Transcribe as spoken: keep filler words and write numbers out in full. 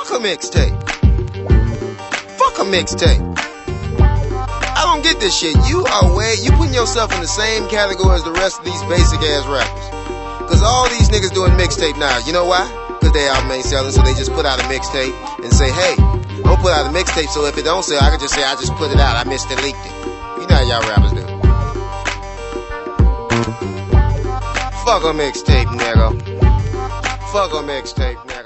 Fuck a mixtape. Fuck a mixtape. I don't get this shit. You are way, you putting yourself in the same category as the rest of these basic ass rappers. Cause all these niggas doing mixtape now. You know why? Cause they album ain't selling, so they just put out a mixtape and say, hey, I'm gonna put out a mixtape, so if it don't sell, I can just say I just put it out. I missed it, leaked it. You know how y'all rappers do. Fuck a mixtape, nigga. Fuck a mixtape, nigga.